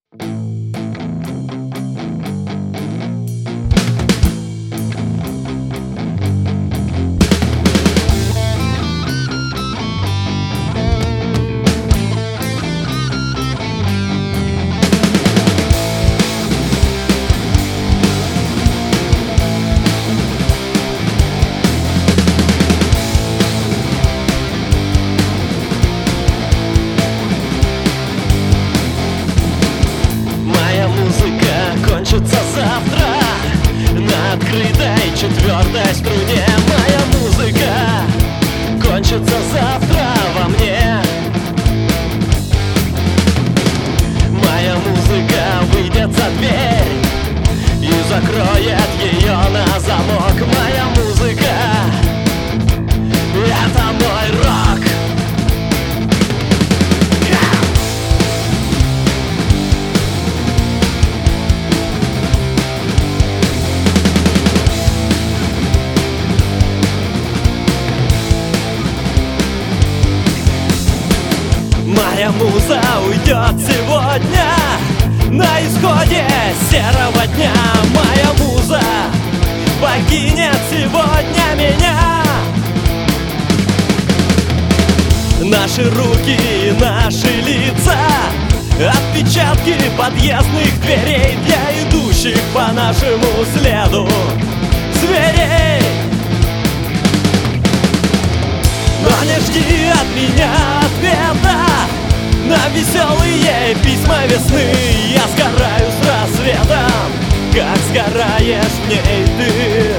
Кончится завтра на открытой четвертой струне. Моя музыка кончится завтра во мне. Моя музыка выйдет за дверь и закроет ее на замок. Моя музыка — это мой рок. Моя муза уйдет сегодня на исходе серого дня. Моя муза покинет сегодня меня. Наши руки и наши лица — отпечатки подъездных дверей для идущих по нашему следу зверей. Но не жди от меня ответа на веселые письма весны. Я сгораю с рассветом, как сгораешь в ней ты.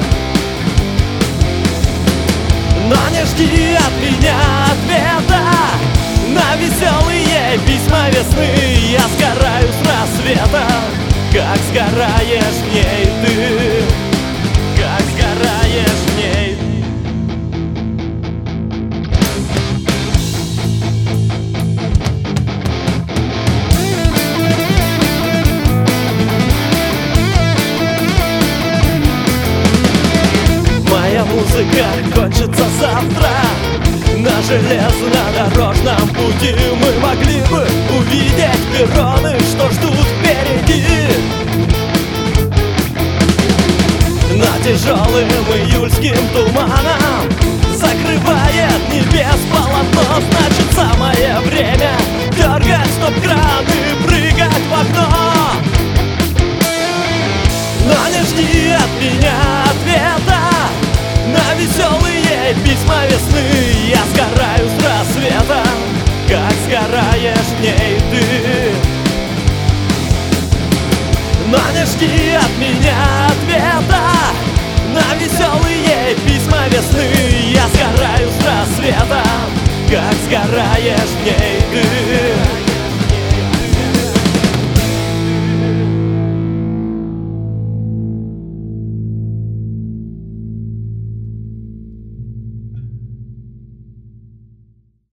Но не жди от меня ответа на веселые письма весны. Я сгораю с рассветом, как сгораешь в ней ты. Как сгораешь в ней. Моя музыка кончится завтра на железнодорожном пути. Мы могли бы увидеть перроны, что ждут впереди. Но тяжелым июльским туманом закрывает небес полотно. Значит, самое время дергать стоп-кран и прыгать в окно. Но не жди от меня ответа на веселые письма весны. Я сгораю с рассветом, как сгораешь в ней ты. Но не жди от меня